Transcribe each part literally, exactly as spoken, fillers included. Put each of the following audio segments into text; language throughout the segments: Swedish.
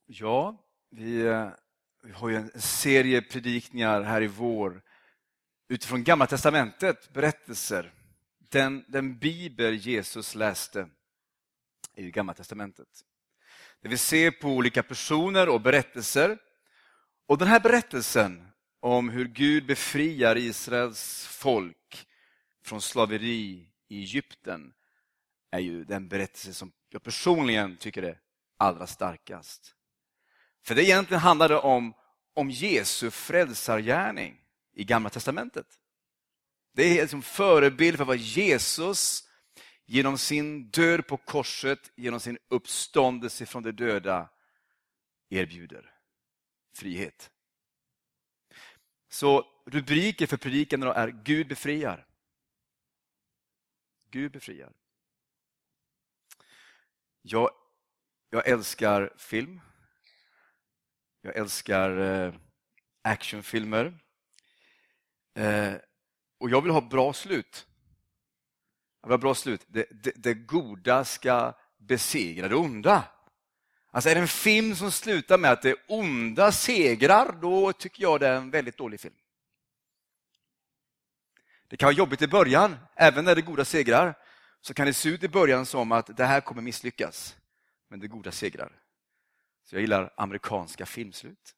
Ja, vi, vi har ju en serie predikningar här i vår utifrån Gamla testamentet, berättelser. Den, den bibel Jesus läste i Gamla testamentet. Där vi ser på olika personer och berättelser. Och den här berättelsen om hur Gud befriar Israels folk från slaveri i Egypten är ju den berättelse som jag personligen tycker är allra starkast. För det egentligen handlade om, om Jesu frälsargärning i Gamla testamentet. Det är liksom förebild för vad Jesus genom sin död på korset, genom sin uppståndelse från de döda erbjuder frihet. Så rubriken för predikan är Gud befriar. Gud befriar. Jag, jag älskar film. Jag älskar eh, actionfilmer. Eh, och jag vill ha bra slut. Jag vill ha bra slut. Det, det, det goda ska besegra det onda. Alltså är det en film som slutar med att det onda segrar, då tycker jag det är en väldigt dålig film. Det kan vara jobbigt i början, även när det goda segrar. Så kan det se ut i början som att det här kommer misslyckas. Men det goda segrar. Så jag gillar amerikanska filmslut.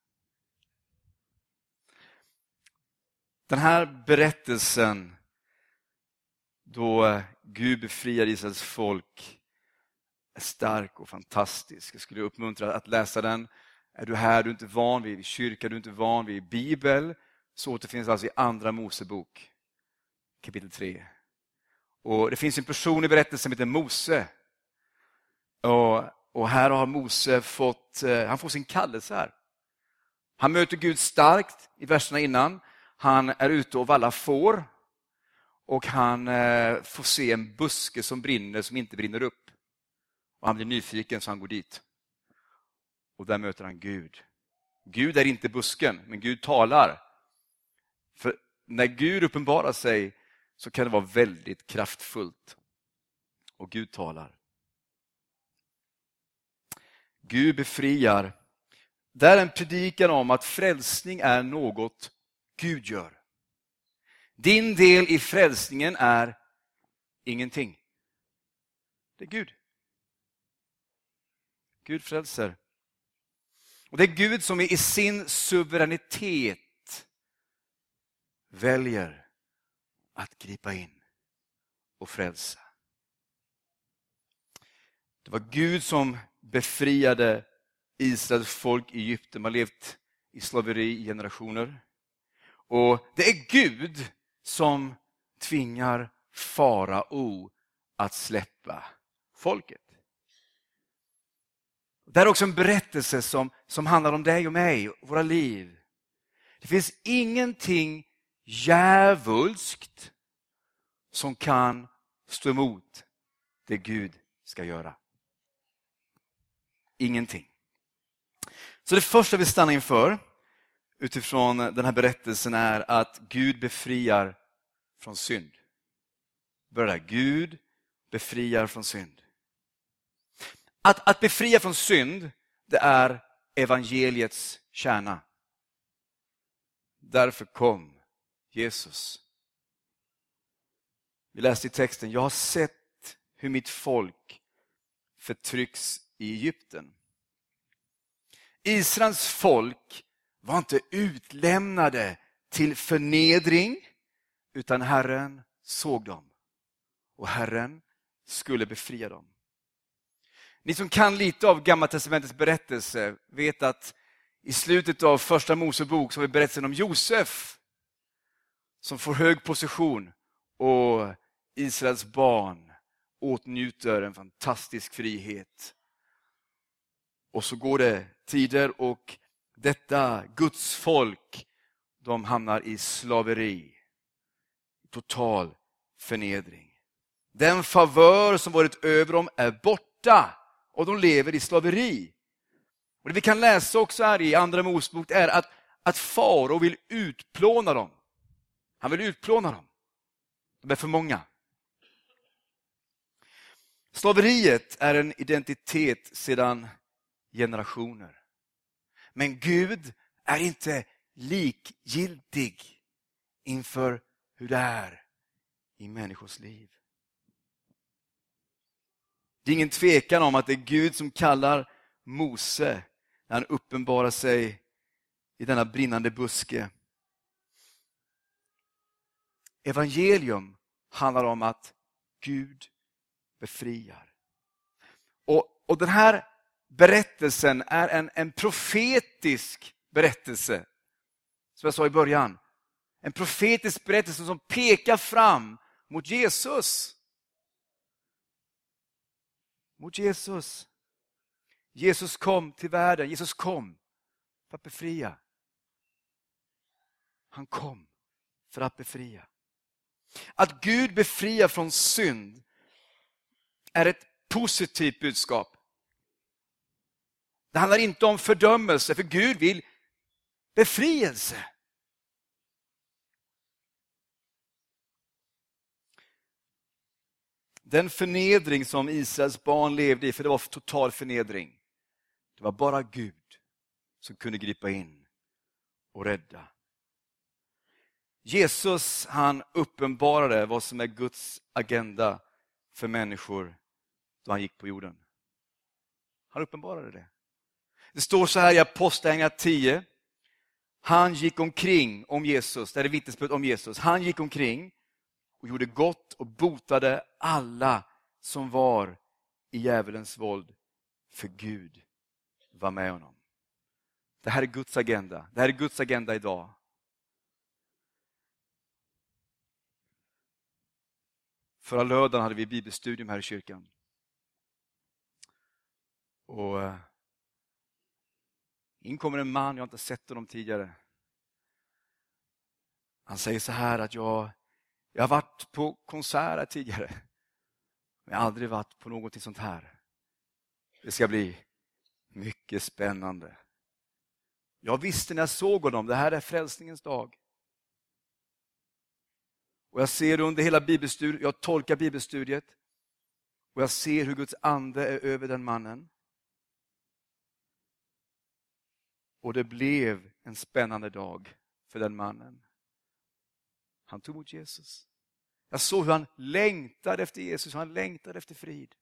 Den här berättelsen då Gud befriar Israels folk är stark och fantastisk. Jag skulle uppmuntra att läsa den. Är du här, du är inte van vid kyrka, du är inte van vid Bibel, så återfinns alltså i Andra Mosebok, kapitel tre. Och det finns en person i berättelsen som heter Mose. Och, och här har Mose fått, han får sin kallelse här. Han möter Gud starkt i verserna innan. Han är ute och vallar får. Och han eh, får se en buske som brinner, som inte brinner upp. Och han blir nyfiken så han går dit. Och där möter han Gud. Gud är inte busken, men Gud talar. För när Gud uppenbarar sig så kan det vara väldigt kraftfullt. Och Gud talar. Gud befriar. Det är en predikan om att frälsning är något Gud gör. Din del i frälsningen är ingenting. Det är Gud. Gud frälser. Och det är Gud som i sin suveränitet väljer att gripa in och frälsa. Det var Gud som befriade Israels folk i Egypten. Man levt i slaveri i generationer. Och det är Gud som tvingar farao att släppa folket. Det är också en berättelse som, som handlar om dig och mig, våra liv. Det finns ingenting djävulskt som kan stå emot det Gud ska göra. Ingenting. Så det första vi stannar inför utifrån den här berättelsen är att Gud befriar från synd. Börja där. Gud befriar från synd. Att, att befria från synd, det är evangeliets kärna. Därför kom Jesus. Vi läste i texten, jag har sett hur mitt folk förtrycks i Egypten. Israels folk var inte utlämnade till förnedring, utan Herren såg dem. Och Herren skulle befria dem. Ni som kan lite av Gamla testamentets berättelse vet att i slutet av första Mosebok så har vi berättelsen om Josef som får hög position och Israels barn åtnjuter en fantastisk frihet. Och så går det tider och detta Guds folk, de hamnar i slaveri, total förnedring. Den favör som varit över dem är borta och de lever i slaveri. Och det vi kan läsa också här i Andra Mosebok är att, att farao vill utplåna dem. Han vill utplåna dem. De är för många. Slaveriet är en identitet sedan generationer. Men Gud är inte likgiltig inför hur det är i människors liv. Det är ingen tvekan om att det är Gud som kallar Mose när han uppenbarar sig i denna brinnande buske. Evangelium handlar om att Gud befriar. Och, och den här berättelsen är en, en profetisk berättelse. Som jag sa i början. En profetisk berättelse som pekar fram mot Jesus. Mot Jesus. Jesus kom till världen. Jesus kom för att befria. Han kom för att befria. Att Gud befriar från synd är ett positivt budskap. Det handlar inte om fördömelse, för Gud vill befrielse. Den förnedring som Israels barn levde i, för det var total förnedring. Det var bara Gud som kunde gripa in och rädda. Jesus, han uppenbarade vad som är Guds agenda för människor då han gick på jorden. Han uppenbarade det. Det står så här i Apostlagärningarna tio. Han gick omkring om Jesus, det är vittnesbörd om Jesus. Han gick omkring och gjorde gott och botade alla som var i djävulens våld, för Gud var med honom. Det här är Guds agenda. Det här är Guds agenda idag. Förra lördagen hade vi bibelstudium här i kyrkan. Och uh, in kommer en man, jag har inte sett honom tidigare. Han säger så här att jag, jag har varit på konserter tidigare. Men jag har aldrig varit på något sånt här. Det ska bli mycket spännande. Jag visste när jag såg honom, det här är frälsningens dag. Och jag ser under hela bibelstudiet, jag tolkar bibelstudiet. Och jag ser hur Guds ande är över den mannen. Och det blev en spännande dag för den mannen. Han tog emot Jesus. Jag såg hur han längtade efter Jesus, hur han längtade efter frid.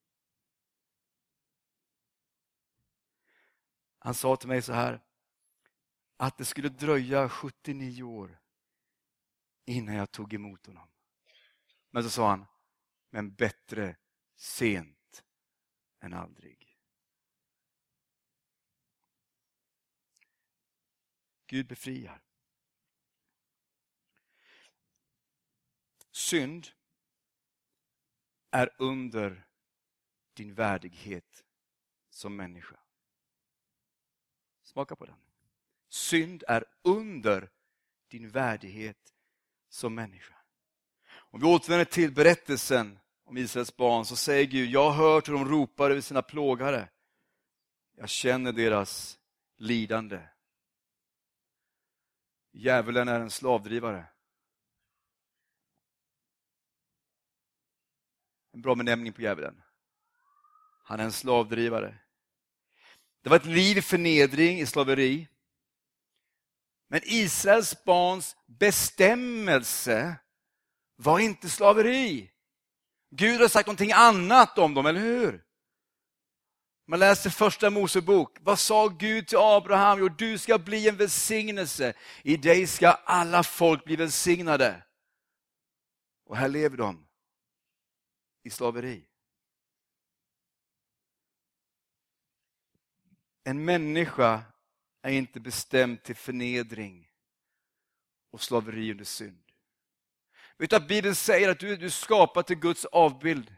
Han sa till mig så här, att det skulle dröja sjuttionio år innan jag tog emot honom. Men så sa han, men bättre sent än aldrig. Gud befriar. Synd är under din värdighet som människa. Smaka på den. Synd är under din värdighet som människa. Om vi återvänder till berättelsen om Israels barn så säger Gud, jag har hört hur de ropar över sina plågare. Jag känner deras lidande. Djävulen är en slavdrivare. En bra benämning på djävulen. Han är en slavdrivare. Det var ett liv i förnedring, i slaveri. Men Israels barns bestämmelse var inte slaveri. Gud har sagt någonting annat om dem, eller hur? Man läser första Mosebok. Vad sa Gud till Abraham? Jo, du ska bli en välsignelse. I dig ska alla folk bli välsignade. Och här lever de i slaveri. En människa är inte bestämd till förnedring och slaveri under synd. Utan Bibeln säger att du, du skapar till Guds avbild.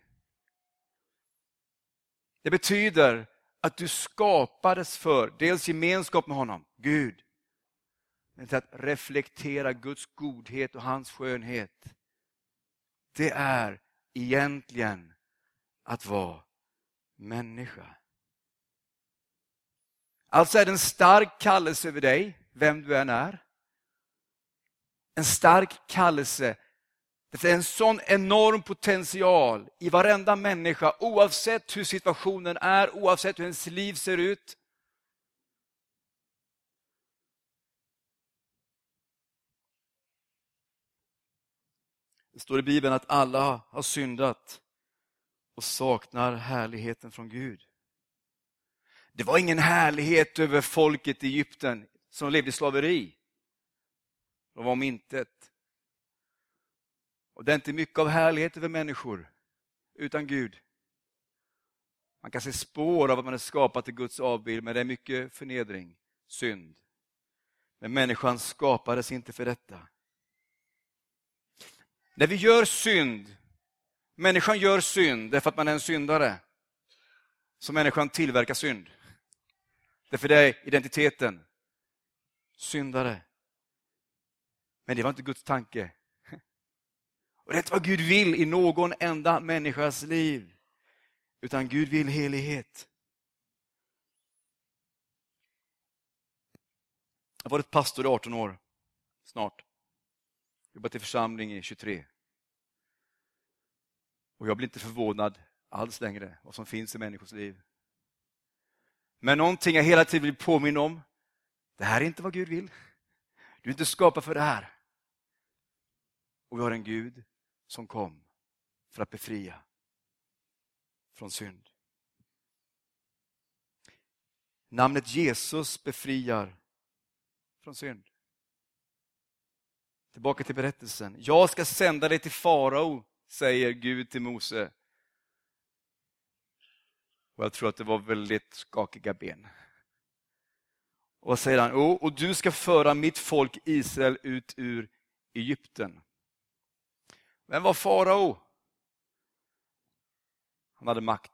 Det betyder att du skapades för dels gemenskap med honom, Gud. Men till att reflektera Guds godhet och hans skönhet. Det är egentligen att vara människa. Alltså är det en stark kallelse över dig, vem du än är. En stark kallelse. Det är en sån enorm potential i varenda människa, oavsett hur situationen är, oavsett hur ens liv ser ut. Det står i Bibeln att alla har syndat och saknar härligheten från Gud. Det var ingen härlighet över folket i Egypten som levde i slaveri. De var om intet. Och det är inte mycket av härlighet över människor utan Gud. Man kan se spår av att man är skapat till Guds avbild, men det är mycket förnedring, synd. Men människan skapades inte för detta. När vi gör synd, människan gör synd därför att man är en syndare. Så människan tillverkar synd. Därför det är identiteten. Syndare. Men det var inte Guds tanke. Och det är inte vad Gud vill i någon enda människas liv. Utan Gud vill helighet. Jag har varit pastor i arton år. Snart. Jobbat i församling i tjugotre. Och jag blir inte förvånad alls längre vad som finns i människors liv. Men någonting jag hela tiden vill påminna om. Det här är inte vad Gud vill. Du är inte skapad för det här. Och vi har en Gud som kom för att befria från synd. Namnet Jesus befriar från synd. Tillbaka till berättelsen. Jag ska sända dig till farao, säger Gud till Mose. Och jag tror att det var väldigt skakiga ben. Och vad säger han? Oh, och du ska föra mitt folk Israel ut ur Egypten. Vem var farao? Han hade makt.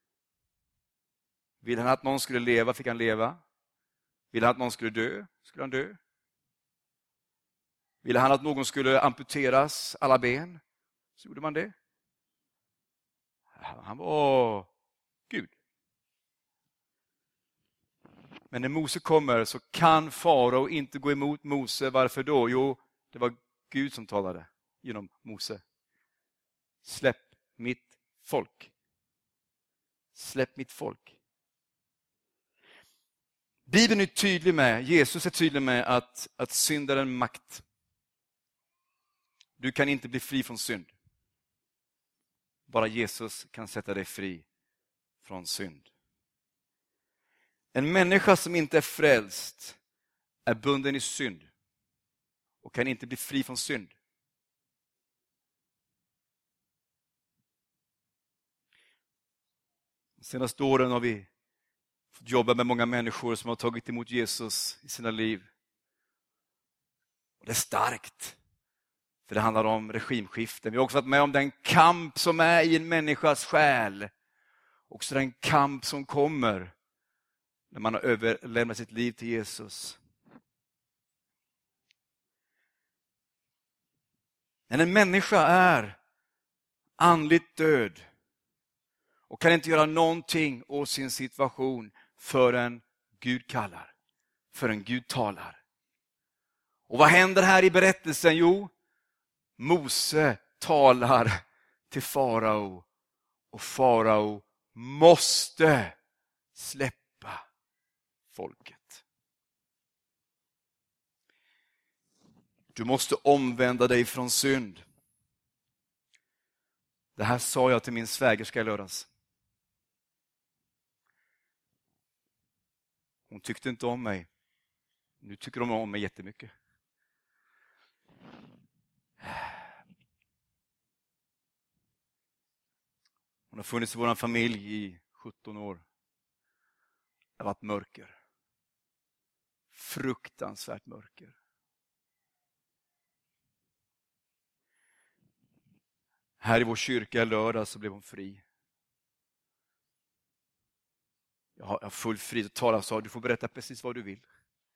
Vill han att någon skulle leva fick han leva. Vill han att någon skulle dö skulle han dö. Ville han att någon skulle amputeras alla ben så gjorde man det. Han var Gud. Men när Mose kommer så kan farao inte gå emot Mose. Varför då? Jo, det var Gud som talade genom Mose. Släpp mitt folk. Släpp mitt folk. Bibeln är tydlig med, Jesus är tydlig med att, att synd är en makt. Du kan inte bli fri från synd. Bara Jesus kan sätta dig fri från synd. En människa som inte är frälst är bunden i synd och kan inte bli fri från synd. De senaste åren har vi fått jobba med många människor som har tagit emot Jesus i sina liv. Och det är starkt. För det handlar om regimskiften. Vi har också varit med om den kamp som är i en människas själ. Också den kamp som kommer när man har överlämnat sitt liv till Jesus. När en människa är andligt död och kan inte göra någonting åt sin situation förrän Gud kallar, förrän Gud talar. Och vad händer här i berättelsen? Jo, Mose talar till farao och farao måste släppa folket. Du måste omvända dig från synd. Det här sa jag till min svägerska i lördags. Hon tyckte inte om mig. Nu tycker de om mig jättemycket. Hon har funnits i vår familj i sjutton år. Det har varit mörker. Fruktansvärt mörker. Här i vår kyrka i lördag så blev hon fri. Jag har full frid att tala och sa, du får berätta precis vad du vill.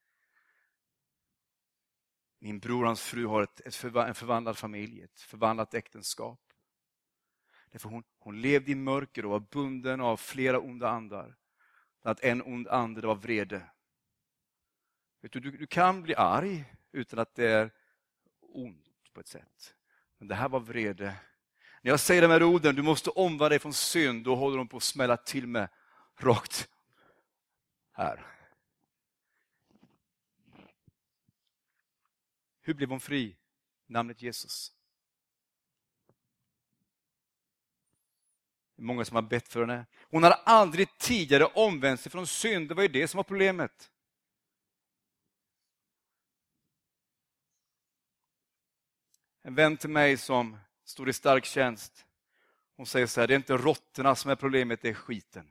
Min bror och hans fru har ett, ett förva, en förvandlad familj, ett förvandlat äktenskap. Därför hon, hon levde i mörker och var bunden av flera onda andar. Att en ond ande det var vrede. Vet du, du, du kan bli arg utan att det är ont på ett sätt. Men det här var vrede. När jag säger de här orden, du måste omvända dig från synd, då håller de på att smälla till mig rakt här. Hur blev hon fri? Namnet Jesus. Det är många som har bett för henne. Hon hade aldrig tidigare omvänt sig från synd. Det var ju det som var problemet. En vän till mig som står i stark tjänst. Hon säger så här, det är inte råttorna som är problemet, det är skiten.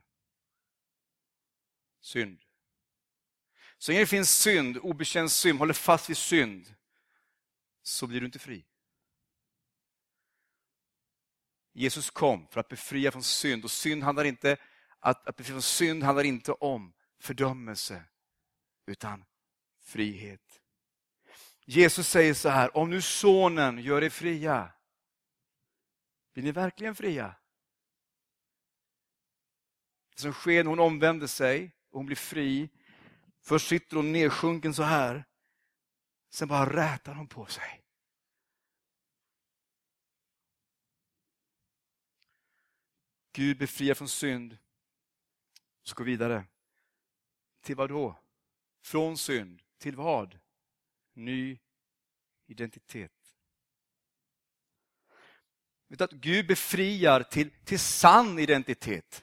Synd. Så när det finns synd, obekänd synd, håller fast vid synd, så blir du inte fri. Jesus kom för att befria från synd. Och synd handlar inte, att, att befria från synd handlar inte om fördömelse, utan frihet. Jesus säger så här, om nu sonen gör er fria, blir ni verkligen fria? Det som sker när hon omvänder sig och hon blir fri, först sitter hon nedsjunken så här, sen bara rätar hon på sig. Gud befriar från synd. Så gå vidare. Till vad då? Från synd. Till vad? Ny identitet. Vet du att Gud befriar till, till sann identitet.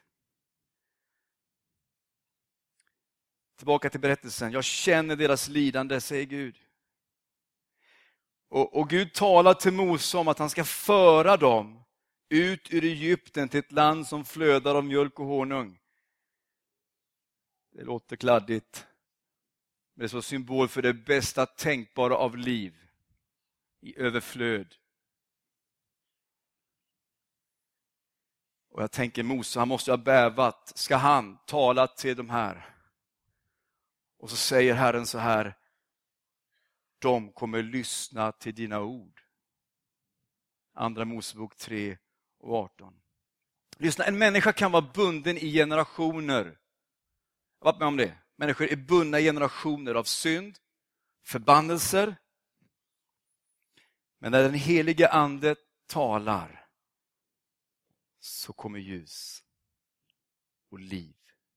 Tillbaka till berättelsen. Jag känner deras lidande, säger Gud. Och, och Gud talar till Mose om att han ska föra dem ut ur Egypten till ett land som flödar av mjölk och honung. Det låter kladdigt. Men det är så symbol för det bästa tänkbara av liv. I överflöd. Och jag tänker Mose, han måste ha bävat. Ska han tala till de här? Och så säger Herren så här. De kommer lyssna till dina ord. Andra Mosebok tre och arton. Lyssna, en människa kan vara bunden i generationer. Jag har varit med om det. Människor är bundna i generationer av synd, förbannelser. Men när den helige ande talar så kommer ljus och liv.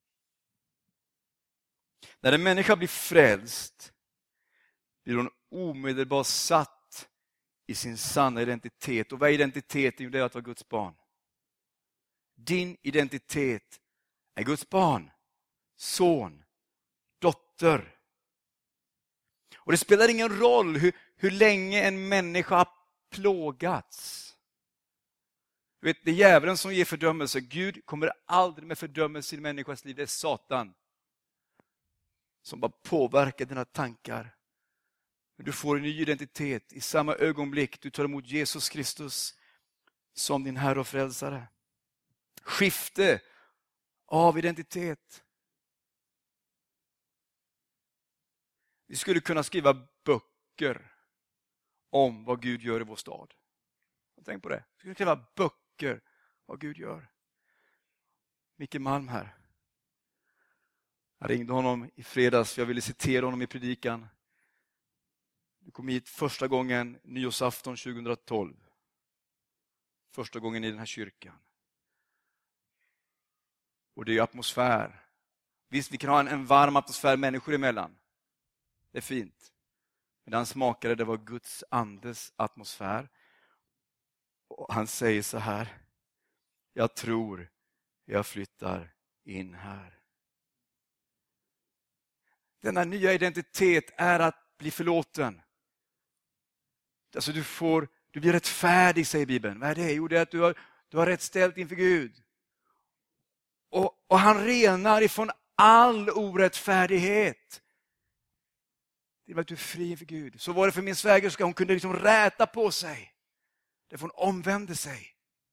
När en människa blir frälst blir hon omedelbart satt i sin sanna identitet. Och vad är identiteten? Det är att vara Guds barn. Din identitet är Guds barn, son, dotter. Och det spelar ingen roll hur, hur länge en människa har plågats. Du vet, det är djävulen som ger fördömelse. Gud kommer aldrig med fördömelse i människans liv. Det är Satan som bara påverkar dina tankar. Du får en ny identitet i samma ögonblick du tar emot Jesus Kristus som din Herre och frälsare. Skifte av identitet. Vi skulle kunna skriva böcker om vad Gud gör i vår stad. Tänk på det. Vi skulle skriva böcker vad Gud gör. Micke Malm här. Jag ringde honom i fredags för jag ville citera honom i predikan. Du kom hit första gången nyårsafton tjugohundratolv. Första gången i den här kyrkan. Och det är atmosfär. Visst, vi kan ha en, en varm atmosfär människor emellan. Det är fint. Men han smakade, det var Guds andes atmosfär. Och han säger så här. Jag tror jag flyttar in här. Denna nya identitet är att bli förlåten. Alltså du får, du blir rättfärdig, säger Bibeln. Vad är det? Jo, det är att du har, du har rätt ställt inför Gud. Och, och han renar ifrån all orättfärdighet. Det var att du är fri inför Gud. Så var det för min svägerska. Hon kunde liksom räta på sig. Därför hon omvände sig.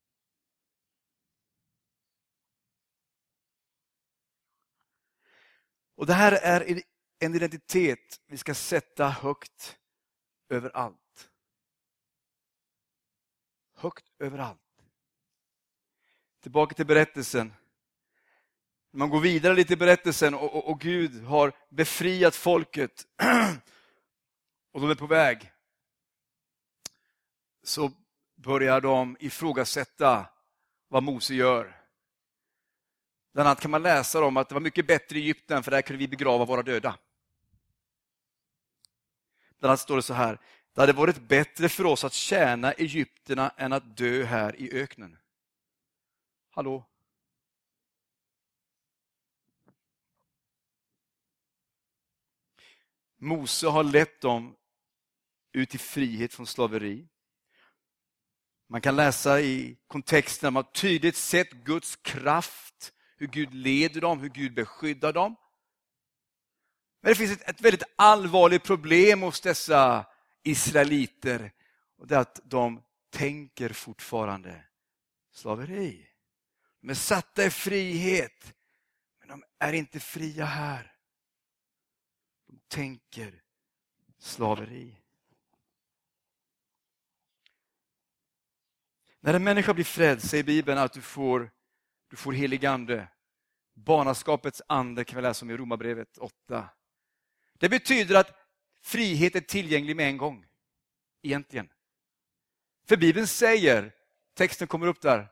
Och det här är en identitet vi ska sätta högt överallt. Högt överallt. Tillbaka till berättelsen. När man går vidare lite i berättelsen och, och, och Gud har befriat folket och de är på väg, så börjar de ifrågasätta vad Mose gör. Bland annat kan man läsa om att det var mycket bättre i Egypten för där kunde vi begrava våra döda. Bland annat står det så här: det hade varit bättre för oss att tjäna Egypterna än att dö här i öknen. Hallå? Mose har lett dem ut i frihet från slaveri. Man kan läsa i kontexten att man tydligt sett Guds kraft, hur Gud leder dem, hur Gud beskyddar dem. Men det finns ett, ett väldigt allvarligt problem hos dessa israeliter, och det är att de tänker fortfarande slaveri. De är satta i frihet, men de är inte fria här. De tänker slaveri. När en människa blir frälst säger Bibeln att du får, du får helig ande. Barnaskapets ande kan vi läsa om i Romarbrevet åtta. Det betyder att frihet är tillgänglig med en gång. Egentligen. För Bibeln säger, texten kommer upp där.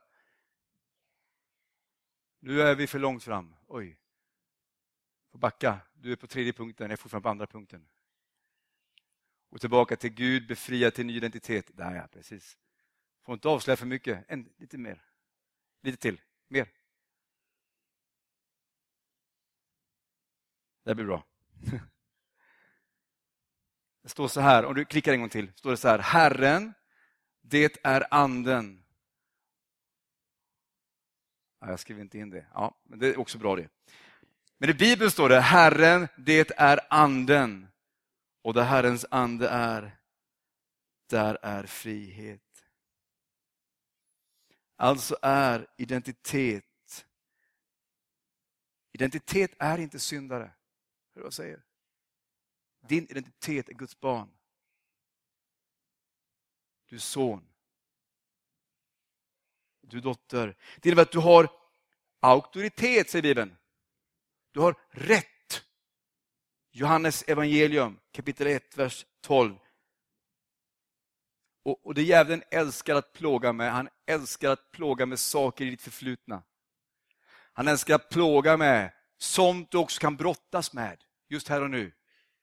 Nu är vi för långt fram. Oj. Får backa. Du är på tredje punkten, jag är fortfarande på andra punkten. Och tillbaka till Gud, befria till ny identitet. Där ja, precis. Får inte avslöja för mycket. En, lite mer. Lite till. Mer. Det blir bra. Det står så här, om du klickar en gång till, står det så här. Herren, det är anden. Ja, jag skriver inte in det. Ja, men det är också bra det. Men i Bibeln står det, Herren, det är anden. Och där Herrens ande är, där är frihet. Alltså är identitet. Identitet är inte syndare. Hur jag säger. Din identitet är Guds barn. Du är son. Du är dotter. Det innebär att du har auktoritet, säger Bibeln. Du har rätt. Johannes evangelium, kapitel ett, vers tolv. Och, och det djävulen älskar att plåga med, han älskar att plåga med saker i ditt förflutna. Han älskar att plåga med sånt du också kan brottas med, just här och nu.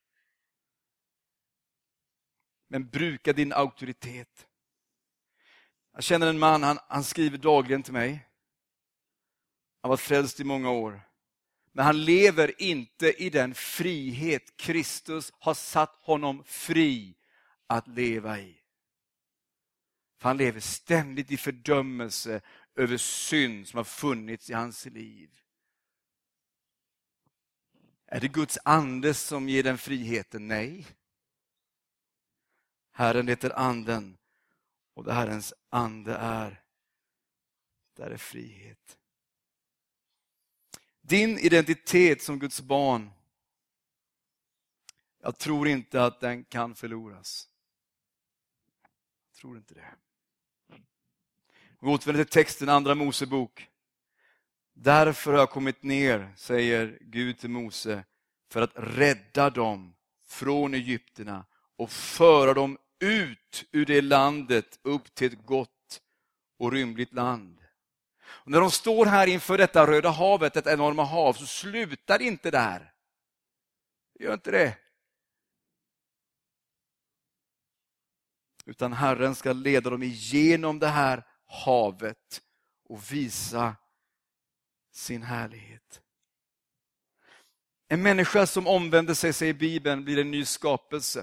Men bruka din auktoritet. Jag känner en man, han, han skriver dagligen till mig. Han har varit frälst i många år. Men han lever inte i den frihet Kristus har satt honom fri att leva i. För han lever ständigt i fördömelse över synd som har funnits i hans liv. Är det Guds ande som ger den friheten? Nej. Herren heter anden, och det Herrens ande är, där är frihet. Din identitet som Guds barn, jag tror inte att den kan förloras. Jag tror inte det. Vi återvänder till texten, andra Mosebok. Därför har jag kommit ner, säger Gud till Mose, för att rädda dem från Egypterna och föra dem ut ur det landet upp till ett gott och rymligt land. Och när de står här inför detta Röda havet, detta enorma hav, så slutar inte där. Gör inte det. Utan Herren ska leda dem igenom det här havet och visa sin härlighet. En människa som omvänder sig, säger Bibeln, blir en ny skapelse.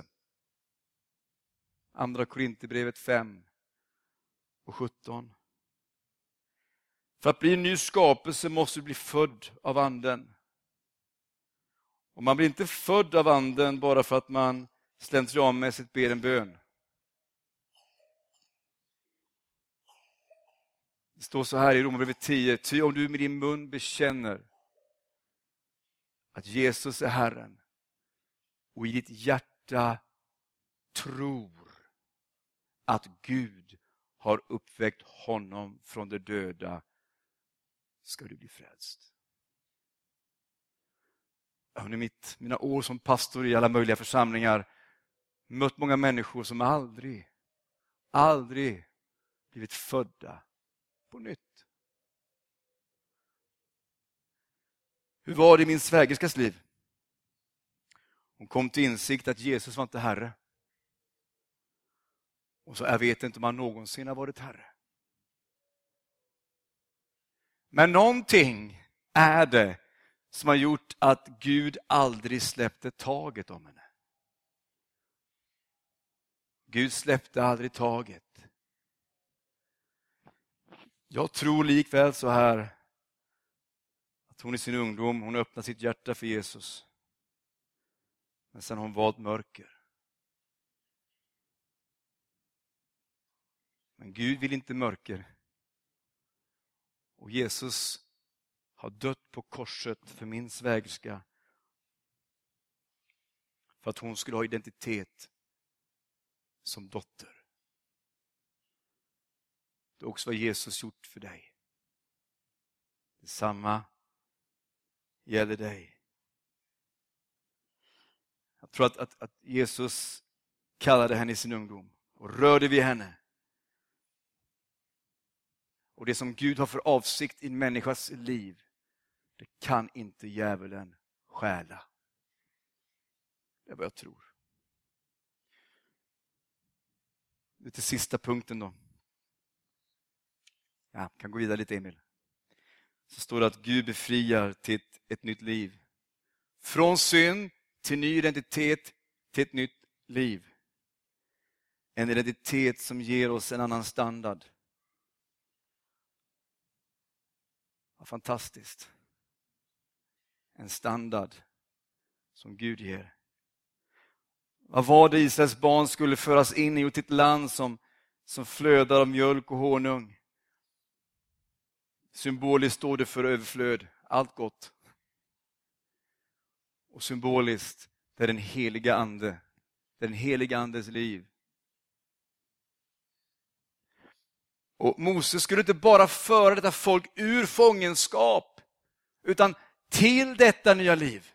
Andra Korinthierbrevet fem och sjutton. För att bli en ny skapelse måste du bli född av anden. Och man blir inte född av anden bara för att man slentrianmässigt ber en bön. Det står så här i Romarbrevet tio. Ty om du med din mun bekänner att Jesus är Herren och i ditt hjärta tror att Gud har uppväckt honom från de döda, ska du bli frälst. Jag har under mitt, mina år som pastor i alla möjliga församlingar mött många människor som aldrig, aldrig blivit födda på nytt. Hur var det i min svägerskas liv? Hon kom till insikt att Jesus var inte Herre. Och så jag vet inte om han någonsin har varit Herre. Men någonting är det som har gjort att Gud aldrig släppte taget om henne. Gud släppte aldrig taget. Jag tror likväl så här att hon i sin ungdom, hon öppnade sitt hjärta för Jesus. Men sen har hon valt mörker. Men Gud vill inte mörker. Och Jesus har dött på korset för min svägerska. För att hon skulle ha identitet som dotter. Det är också vad Jesus gjort för dig. Detsamma gäller dig. Jag tror att, att, att Jesus kallade henne i sin ungdom och rörde vid henne. Och det som Gud har för avsikt i en människas liv, det kan inte djävulen stjäla. Det är vad jag tror. Det är till sista punkten då. Ja, kan gå vidare lite, Emil. Så står det att Gud befriar till ett, ett nytt liv. Från synd till ny identitet till ett nytt liv. En identitet som ger oss en annan standard. Ja, fantastiskt. En standard som Gud ger. Vad var det Israels barn skulle föras in i och till ett land som, som flödar av mjölk och honung? Symboliskt står det för överflöd, allt gott. Och symboliskt, det är den heliga ande. Den heliga andes liv. Och Moses skulle inte bara föra detta folk ur fångenskap, utan till detta nya liv.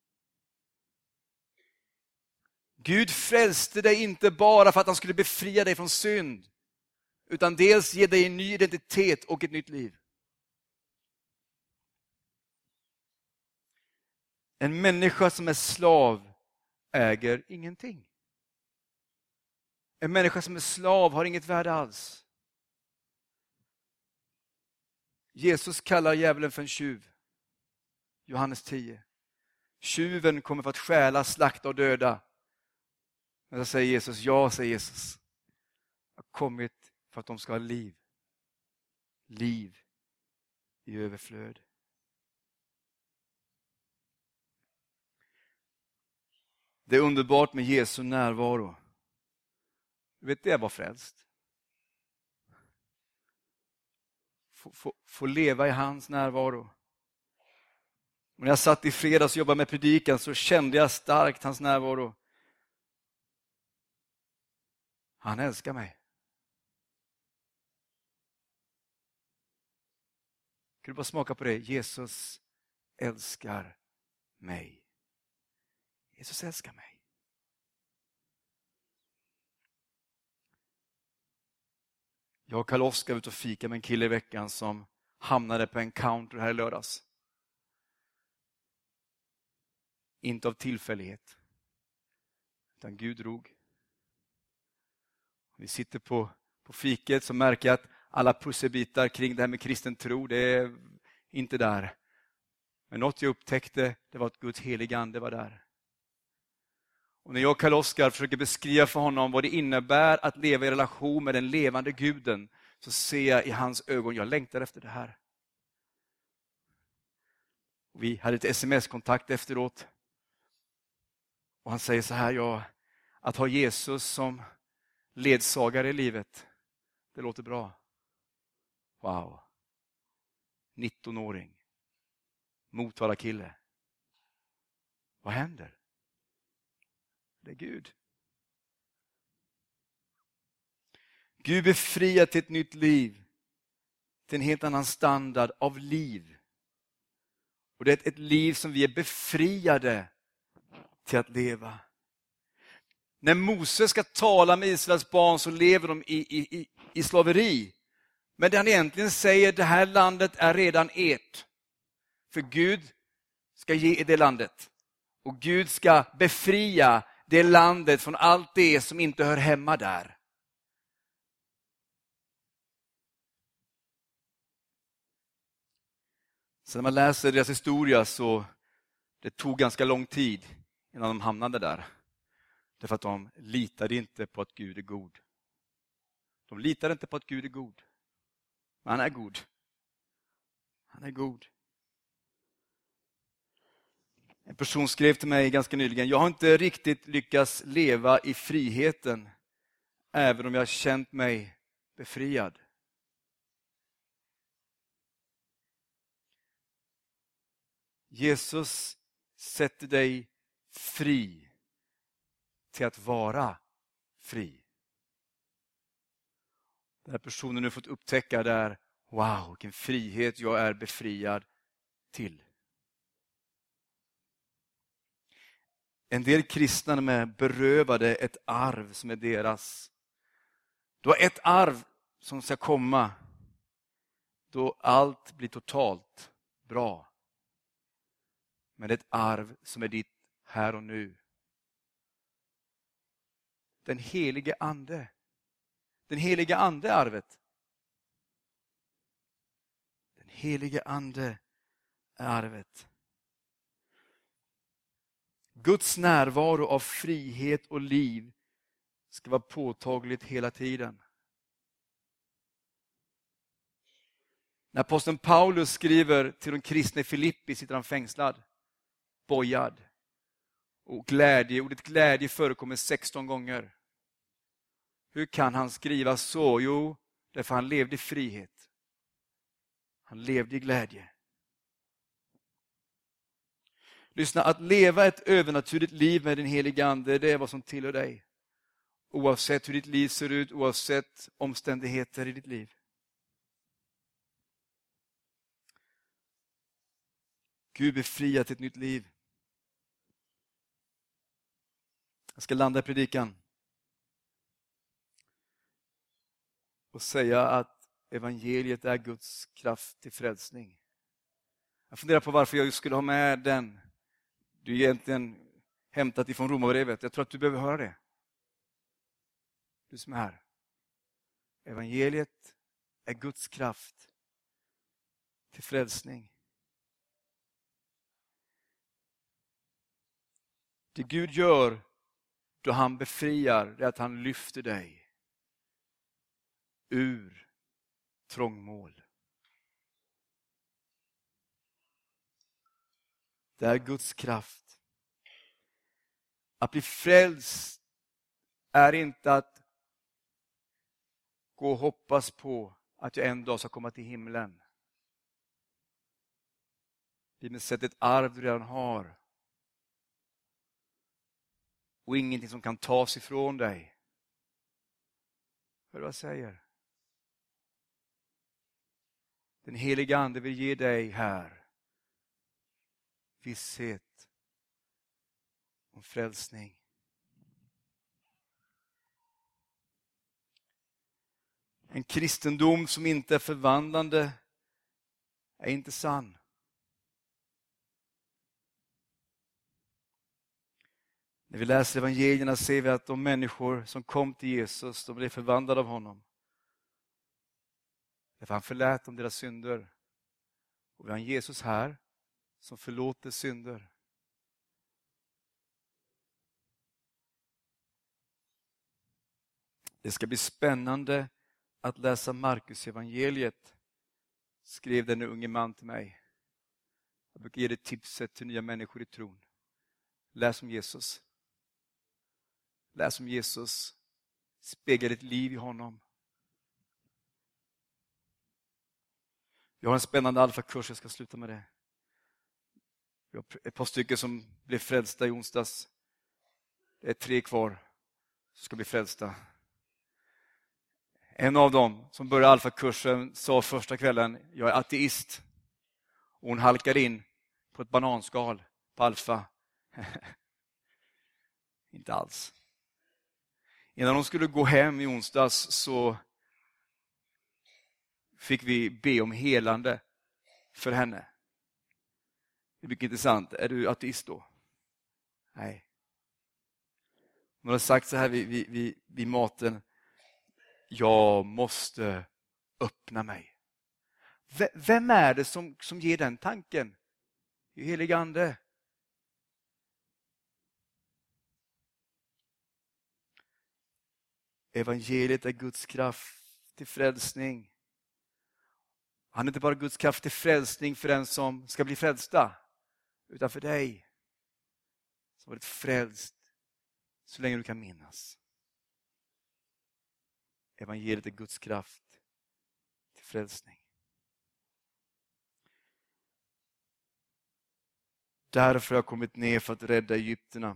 Gud frälste dig inte bara för att han skulle befria dig från synd, utan dels ge dig en ny identitet och ett nytt liv. En människa som är slav äger ingenting. En människa som är slav har inget värde alls. Jesus kallar djävulen för en tjuv. Johannes tio. Tjuven kommer för att stjäla, slakta och döda. Men så säger Jesus, ja, säger Jesus. Jag har kommit för att de ska ha liv. Liv i överflöd. Det är underbart med Jesu närvaro. Du vet, det är bara frälst. Få, få, få leva i hans närvaro. Och när jag satt i fredags och jobbade med predikan så kände jag starkt hans närvaro. Han älskar mig. Kan du bara smaka på det? Jesus älskar mig. Jesus älskar mig. Jag och Karl-Oskar var ute och fika med en kille i veckan som hamnade på en counter här i lördags. Inte av tillfällighet. Utan Gud drog. Vi sitter på, på fiket så märker jag att alla pusselbitar kring det här med kristen tro, det är inte där. Men något jag upptäckte, det var att Guds heliga ande var där. Och när jag och Karl-Oskar försöker beskriva för honom vad det innebär att leva i relation med den levande guden, så ser jag i hans ögon, jag längtar efter det här. Och vi hade ett sms-kontakt efteråt. Och han säger så här, ja, att ha Jesus som ledsagare i livet, det låter bra. Wow. nittonåring. Motala kille. Vad händer? Det är Gud. Gud befriar till ett nytt liv. Till en helt annan standard av liv. Och det är ett, ett liv som vi är befriade till att leva. När Moses ska tala med Israels barn så lever de i, i, i, i slaveri. Men det han egentligen säger, det här landet är redan ert. För Gud ska ge er det landet. Och Gud ska befria det landet från allt det som inte hör hemma där. Så när man läser deras historia så det tog ganska lång tid innan de hamnade där. Därför att de litade inte på att Gud är god. De litade inte på att Gud är god. Men han är god. Han är god. En person skrev till mig ganska nyligen: jag har inte riktigt lyckats leva i friheten, även om jag har känt mig befriad. Jesus sätter dig fri till att vara fri. Den här personen nu fått upptäcka där, wow, vilken frihet jag är befriad till. En del kristna är berövade ett arv som är deras. Du har ett arv som ska komma då allt blir totalt bra. Men det är ett arv som är ditt här och nu. Den helige ande. Den helige ande är arvet. Den helige ande är arvet. Guds närvaro av frihet och liv ska vara påtagligt hela tiden. När aposteln Paulus skriver till de kristna i Filippi sitter han fängslad, bojad. Och glädje, ordet glädje förekommer sexton gånger. Hur kan han skriva så? Jo, därför han levde i frihet. Han levde i glädje. Lyssna, att leva ett övernaturligt liv med den helige ande, det är vad som tillhör dig. Oavsett hur ditt liv ser ut, oavsett omständigheter i ditt liv. Gud befriar till ett nytt liv. Jag ska landa i predikan och säga att evangeliet är Guds kraft till frälsning. Jag funderar på varför jag skulle ha med den. Du är egentligen hämtat ifrån Romarbrevet. Jag tror att du behöver höra det. Du som är här. Evangeliet är Guds kraft till frälsning. Det Gud gör då han befriar, det är att han lyfter dig ur trångmål. Det är Guds kraft. Att bli frälst är inte att gå och hoppas på att jag en dag ska komma till himlen. Bibeln sätter ett arv du redan har. Och ingenting som kan tas ifrån dig. Hör du vad jag säger? Den heliga ande vill ge dig här visshet om frälsning. En kristendom som inte är förvandlande är inte sann. När vi läser evangelierna ser vi att de människor som kom till Jesus, de blev förvandlade av honom. Därför han förlät dem deras synder. Och vi har en Jesus här som förlåter synder. Det ska bli spännande att läsa Markus evangeliet, skrev den unge man till mig. Jag brukar ge det tipset till nya människor i tron. Läs om Jesus. Läs om Jesus. Spegla ditt liv i honom. Vi har en spännande alfakurs, jag ska sluta med det. Vi har ett par stycken som blev frälsta i onsdags. Det är tre kvar som ska bli frälsta. En av dem som började alfakursen sa första kvällen: jag är ateist. Och hon halkade in på ett bananskal på alfa. Inte alls. Innan hon skulle gå hem i onsdags så fick vi be om helande för henne. Det är mycket intressant. Är du ateist då? Nej. Hon har sagt så här vid, vid, vid, vid maten: jag måste öppna mig. Vem är det som, som ger den tanken? Det är helig ande. Evangeliet är Guds kraft till frälsning. Han är inte bara Guds kraft till frälsning för den som ska bli frälsta, utan för dig som varit frälst så länge du kan minnas. Evangeliet är Guds kraft till frälsning. Därför har jag kommit ner för att rädda egyptierna.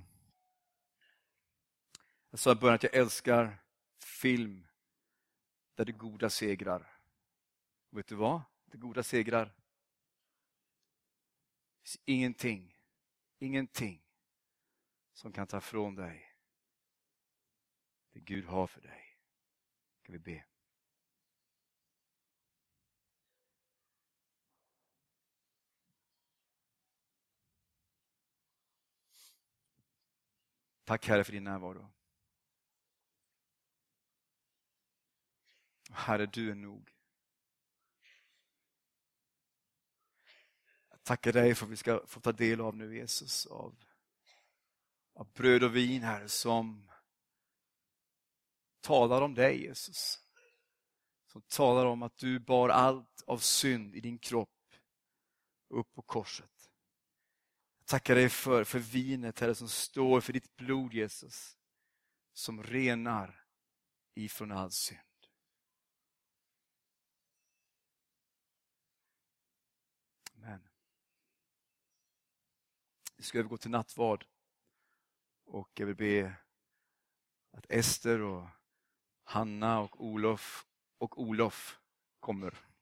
Jag sa i början att jag älskar film där det goda segrar. Vet du vad? Det goda segrar. Det finns ingenting, ingenting som kan ta från dig det Gud har för dig. Ska vi be. Tack Herre för din närvaro. Herre, du är nog. Jag tackar dig för att vi ska få ta del av nu, Jesus, av, av bröd och vin, Herre, som talar om dig, Jesus. Som talar om att du bar allt av synd i din kropp upp på korset. Jag tackar dig för, för vinet, Herre, som står för ditt blod, Jesus, som renar ifrån all synd. Amen. Vi ska övergå till nattvard. Och jag vill be att Ester och Hanna och Olof och Olof kommer.